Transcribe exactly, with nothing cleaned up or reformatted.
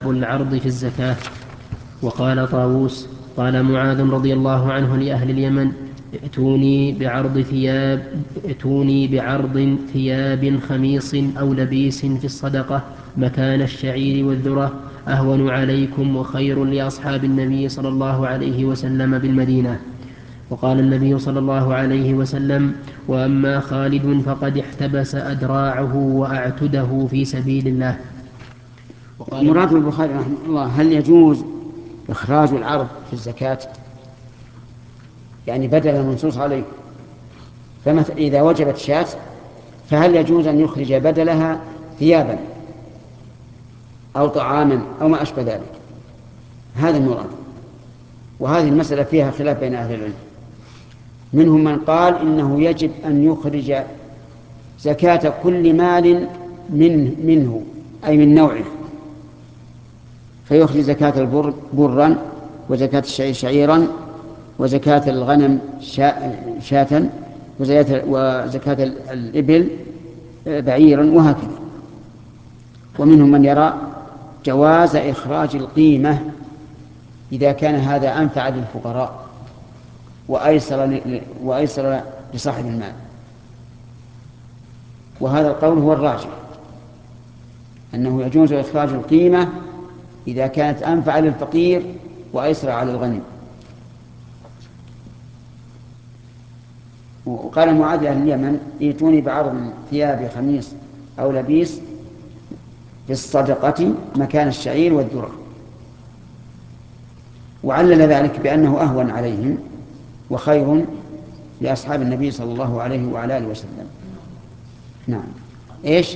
العرض في الزكاة. وقال طاووس قال معاذ رضي الله عنه لأهل اليمن: ائتوني بعرض ثياب ائتوني بعرض ثياب خميص أو لبيس في الصدقة مكان الشعير والذرة، أهون عليكم وخير لأصحاب النبي صلى الله عليه وسلم بالمدينة. وقال النبي صلى الله عليه وسلم: وأما خالد فقد احتبس أدراعه وأعتده في سبيل الله. مراد البخاري رحمه الله: هل يجوز إخراج العرض في الزكاة؟ يعني بدل المنصوص عليه. فمثلا إذا وجبت شاة فهل يجوز أن يخرج بدلها ثيابا أو طعاما أو ما أشبه ذلك؟ هذا المراد. وهذه المسألة فيها خلاف بين أهل العلم. منهم من قال إنه يجب أن يخرج زكاة كل مال من منه أي من نوعه، فيخرج زكاة البر برا، وزكاة الشعير شعيرا، وزكاة الغنم شاة، وزكاة الإبل بعيرا، وهكذا. ومنهم من يرى جواز إخراج القيمة إذا كان هذا أنفع للفقراء وأيسر وأيسر لصاحب المال. وهذا القول هو الراجح، أنه يجوز إخراج القيمة إذا كانت أنفع للفقير وأيسر على الغني. وقال معاذ أهل اليمن: ائتوني بعرض ثياب خميص أو لبيس في الصدقة مكان الشعير والذرة. وعلل ذلك بأنه أهون عليهم وخير لأصحاب النبي صلى الله عليه وعلى آله وسلم. نعم. إيش؟